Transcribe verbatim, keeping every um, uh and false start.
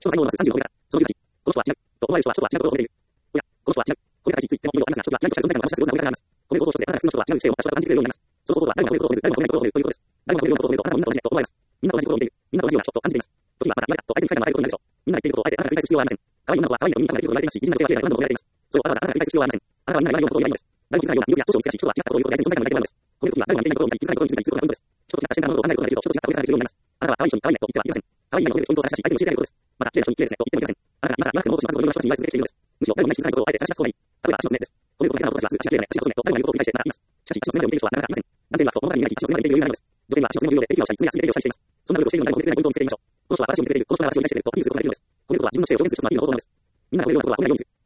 所の才能のなすさんじゅうの上から、そのじゅうはち、この人は違う、と思われる人はちょっとは違うことを述べている。おや、この人は違う。これに対しついての意味を話すが、ちょっとは違うとしたら、その才能の話すことがあります。このことをして、あなたの人は違う性を持った人は感じてくれるようになります。その方法は誰もが褒めることを見ず、誰もが褒めないことを見るということです。誰もが褒めることを見ると、あなたもみんなと同じだと思われます。みんなと同じことを見ている。みんなと同じような人と感じています。時にはまた言われたと相手に不快なまれることになるでしょう。みんなが言っていることをあえてあなたが繰り返す必要はありません。可愛い女の子は可愛いとみんなが言っていることを言われていますし、いじめの性は綺麗な何度も言われています。それをわざわざあなたが繰り返す必要はありません。あなたはみんなが言われることを言えばいいのです。誰も気づかないような魅力や長所を見つけ出し、人とは違ったことを言うことで相手に存在感を抱いてもらうのです。こういう時は誰もが見ていないことを見たり、気づかないことに気づいたりすることが本当です。人と違った視点から物事を考えることができると、人と違ったことができるようになります。あなたは可愛い人に可愛いねと言ってはいけません。可愛いねを褒めるポイントを差し出し、相手に教えてあげることです。また、綺麗な人に綺麗ですねと言ってもいけません。あなたが今更言わなくても、もっとしまずというような人たちに言われ続けているのです。むしろ誰もいない気づかないことをあえて差し出す方がいい。例えば足の爪です。こういうことだけな男たちはすぐ足が綺麗だね、足が細いねと誰もが言うことを繰り返してならいます。しかし、足の爪までを見ている人はなかなかいません。男性は物語になり、足の爪まで見ている余裕がないのです。女性は足の爪の量で手をしたり、爪や爪で手をしたりしています。そんなことをしているのに誰も見てくれないポイントを見つけていきましょう。この人は私を見てくれている。この人は私を見てくれているとアピールすることができるのです。こういうことは自分の性を表現する一つのいい方法なのです。みんながこういうようなことは褒めないようにする。